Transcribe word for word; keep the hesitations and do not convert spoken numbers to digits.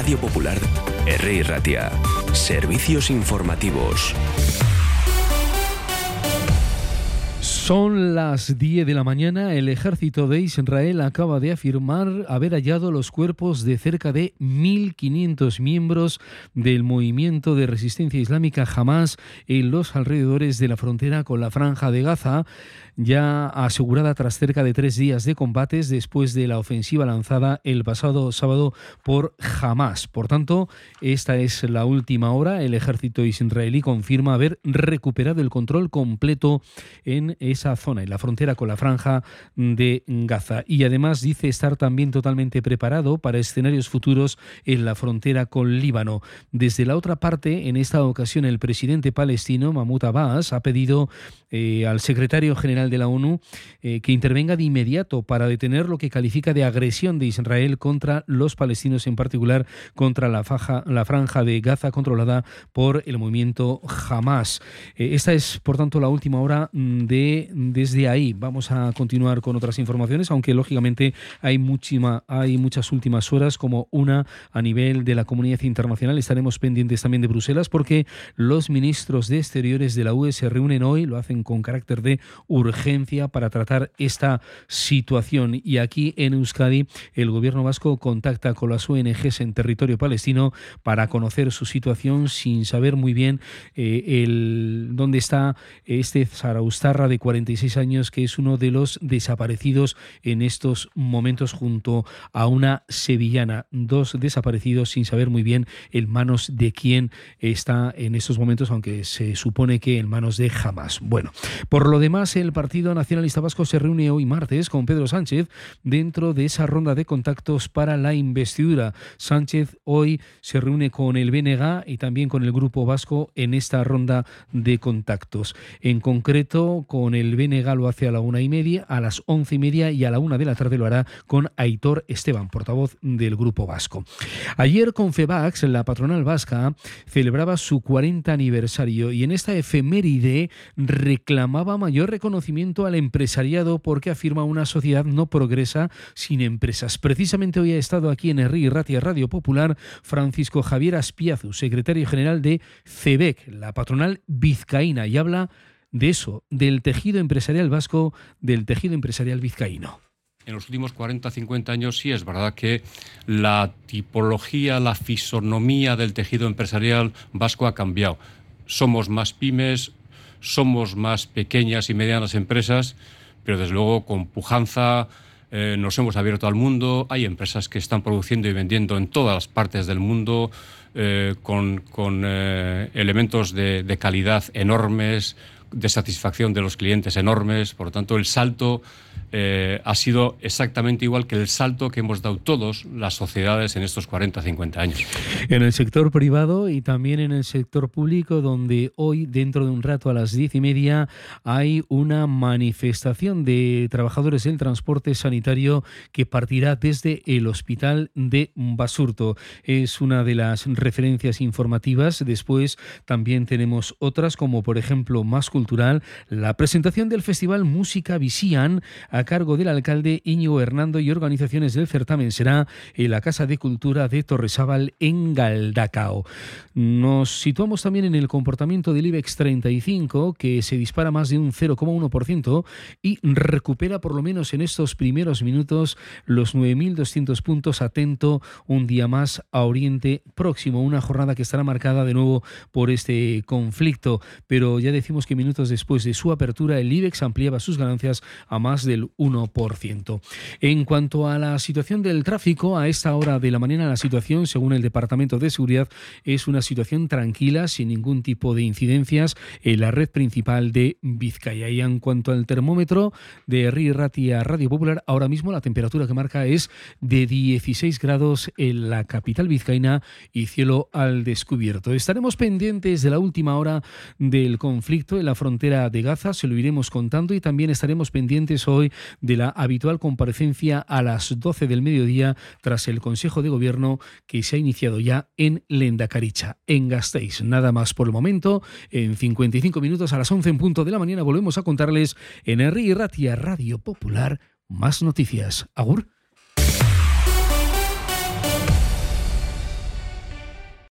Radio Popular, Herri Ratia. Servicios informativos. Son las diez de la mañana. El ejército de Israel acaba de afirmar haber hallado los cuerpos de cerca de mil quinientos miembros del movimiento de resistencia islámica Hamás en los alrededores de la frontera con la Franja de Gaza, ya asegurada tras cerca de tres días de combates después de la ofensiva lanzada el pasado sábado por Hamás. Por tanto, esta es la última hora. El ejército israelí confirma haber recuperado el control completo en esa zona, en la frontera con la Franja de Gaza. Y además dice estar también totalmente preparado para escenarios futuros en la frontera con Líbano. Desde la otra parte, en esta ocasión, el presidente palestino Mahmoud Abbas ha pedido eh, al secretario general de la ONU eh, que intervenga de inmediato para detener lo que califica de agresión de Israel contra los palestinos, en particular contra la, faja, la franja de Gaza controlada por el movimiento Hamás. Eh, esta es, por tanto, la última hora de desde ahí. Vamos a continuar con otras informaciones, aunque lógicamente hay, muchísima, hay muchas últimas horas, como una a nivel de la comunidad internacional. Estaremos pendientes también de Bruselas, porque los ministros de Exteriores de la U E se reúnen hoy, lo hacen con carácter de urgencia para tratar esta situación. Y aquí en Euskadi el gobierno vasco contacta con las O N Ges en territorio palestino para conocer su situación, sin saber muy bien eh, el, dónde está este Zaraustarra de cuarenta y seis años, que es uno de los desaparecidos en estos momentos junto a una sevillana. Dos desaparecidos sin saber muy bien en manos de quién está en estos momentos, aunque se supone que en manos de Hamás. Bueno, por lo demás, el Partido Nacionalista Vasco se reúne hoy martes con Pedro Sánchez dentro de esa ronda de contactos para la investidura. Sánchez hoy se reúne con el B N G y también con el Grupo Vasco en esta ronda de contactos. En concreto, con el B N G lo hace a la una y media, a las once y media, y a la una de la tarde lo hará con Aitor Esteban, portavoz del Grupo Vasco. Ayer Confebask, la patronal vasca, celebraba su cuarenta aniversario y en esta efeméride reclamaba mayor reconocimiento al empresariado, porque afirma una sociedad no progresa sin empresas. Precisamente hoy ha estado aquí en Herri Ratia Radio Popular Francisco Javier Aspiazu, secretario general de CEBEC, la patronal vizcaína, y habla de eso, del tejido empresarial vasco, del tejido empresarial vizcaíno. En los últimos cuarenta a cincuenta años sí es verdad que la tipología, la fisonomía del tejido empresarial vasco ha cambiado. Somos más pymes, somos más pequeñas y medianas empresas, pero desde luego con pujanza eh, nos hemos abierto al mundo. Hay empresas que están produciendo y vendiendo en todas las partes del mundo eh, con, con eh, elementos de, de calidad enormes, de satisfacción de los clientes enormes. Por lo tanto, el salto eh, ha sido exactamente igual que el salto que hemos dado todos las sociedades en estos cuarenta a cincuenta años. En el sector privado y también en el sector público, donde hoy, dentro de un rato a las diez y media, hay una manifestación de trabajadores del transporte sanitario que partirá desde el hospital de Basurto. Es una de las referencias informativas. Después también tenemos otras, como por ejemplo Más Cultural, la presentación del Festival Música Visian a cargo del alcalde Íñigo Hernando, y organizaciones del certamen será en la Casa de Cultura de Torresábal en Galdacao. Nos situamos también en el comportamiento del IBEX treinta y cinco, que se dispara más de un cero coma uno por ciento y recupera por lo menos en estos primeros minutos los nueve mil doscientos puntos, atento un día más a Oriente Próximo, una jornada que estará marcada de nuevo por este conflicto, pero ya decimos que minutos después de su apertura el IBEX ampliaba sus ganancias a más del uno por ciento. En cuanto a la situación del tráfico, a esta hora de la mañana la situación, según el Departamento de Seguridad, es una situación tranquila, sin ningún tipo de incidencias en la red principal de Vizcaya. Y en cuanto al termómetro de Herri Ratia Radio Popular, ahora mismo la temperatura que marca es de dieciséis grados en la capital vizcaína y cielo al descubierto. Estaremos pendientes de la última hora del conflicto en la frontera de Gaza, se lo iremos contando, y también estaremos pendientes hoy de la habitual comparecencia a las doce del mediodía tras el Consejo de Gobierno que se ha iniciado ya en Lendakaricha, en Gasteiz. Nada más por el momento. En cincuenta y cinco minutos, a las once en punto de la mañana, volvemos a contarles en Herri Ratia Radio Popular más noticias. Agur.